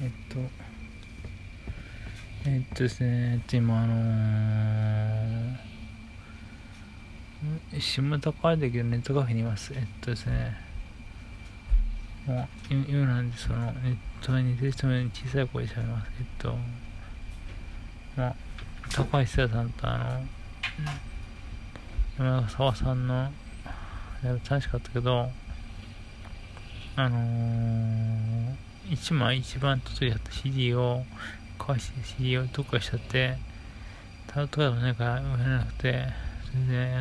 ですね、今下高いだけどネットカフェにいます。ですね、もう今なんでネットに似てる人に小さい声で喋ります。高橋久さんと山沢さんの楽しかったけど、一番届いた CD を返して CD をどっかしちゃってタロットカードもないから売れなくて、それで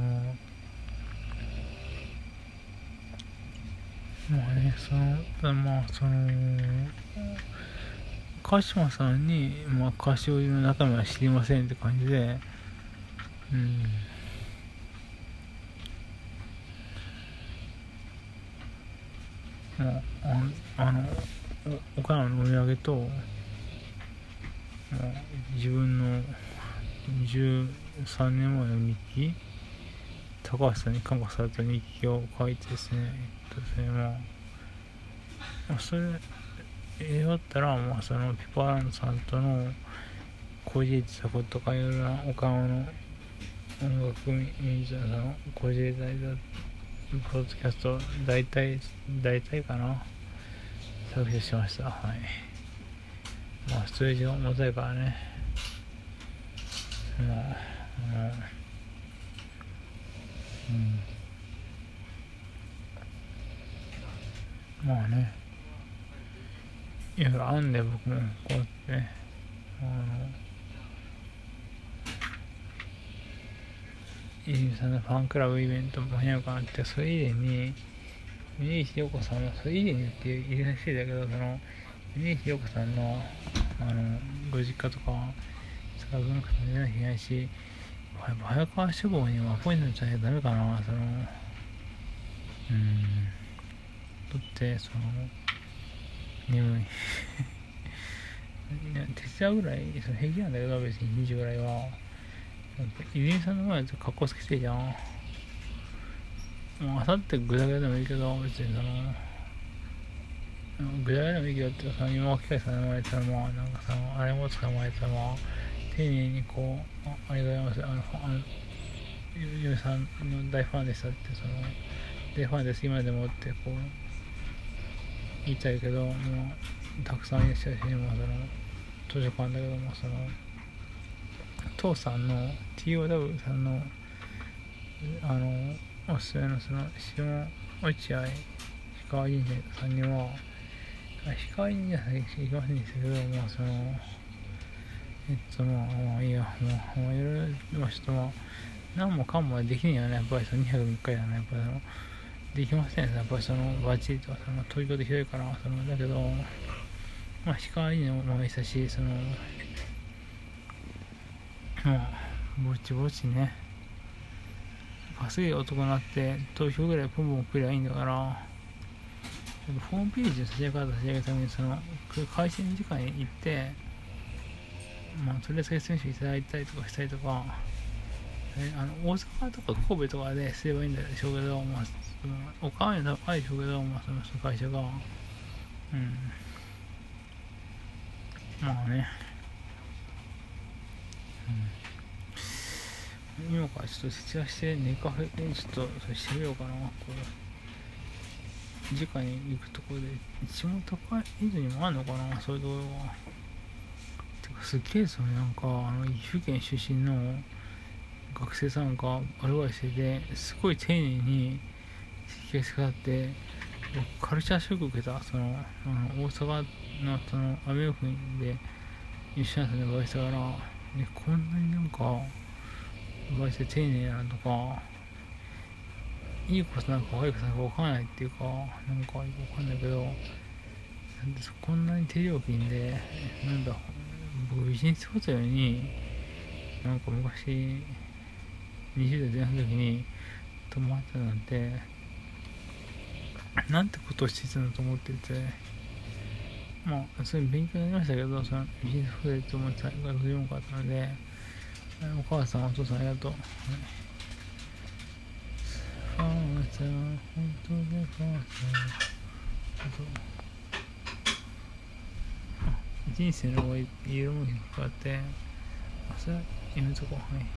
鹿島さんに、歌詞の中身は知りませんって感じで、岡山のお土産と、自分の13年前の日記、高橋さんに感化された日記を書いてですね、それだったら、ピパランドさんとのこじれてたこととか、いろいろな岡山の音楽ミュージシャンさんのこじれたポッドキャスト大体かな削除しました。はい。ストレージが重たいからね。いろいろあんで、僕もこうやってね、泉さんのファンクラブイベントも早くあって、それ以前に峯岸陽子さんの、それ以前にって言いらしいだけど、峯岸陽子さんのご実家とか文化も出なきゃいけないし、早川志望にもアポイントじゃダメかな。だって眠い手伝うぐらい平気なんだけど、別に2時ぐらいは泉さんの前で格好つけてるじゃん。もうあさってぐだぐだでもいいけど、別にぐだぐだでもいいけどって今機械さんの前であれも捕まえたら丁寧にありがとうございます、嫁さんの大ファンでしたって、大ファンです今でもって言いたいけど、たくさんいらっしゃるし、図書館だけども、父さんの TOW さんのおすすめの下落合氷川神社さんには氷川神社さん行きませんでしたけど、いいや、いろいろちょっと何もかもできんよね。やっぱり2泊3日やね。やっぱりできませんね。やっぱりバッチリとか東京で広いから、だけど氷川神社もいいし、ぼちぼちね、稼い男になって投票ぐらいポンポン来りゃいいんだから、ホームページの差し上げるために開店時間に行って、とりあえず説明書いただいたりとかしたりとか、大阪とか神戸とかですればいいんでしょうけど、お金は高いでしょうけど、その会社が今からちょっと節約してネカフェでちょっとそれしてみようかな。次回に行くところで一番高い以上にもあるのかな、そういうところは。てかすっげえ岐阜県出身の学生さんがアルバイトしてて、すごい丁寧に接客があって、カルチャーショック受けた。大阪のアメ横で一緒にバイトしたから、こんなにバイト丁寧なのとか、いいことなんか悪いことなんか分からないっていうか、よくわかんないけど、こんなに手料金で、僕ビジネスホテルに昔20代前半の時に泊まったなんて、なんてことをしてたのと思ってて、そういう勉強になりましたけど、ビジネスホテルと思ってたから読むかったので、お母さんお父さんありがとう。母ちゃん本当に母ちゃん人生の方がいろいろものに関わって、それはやめとこう。はい。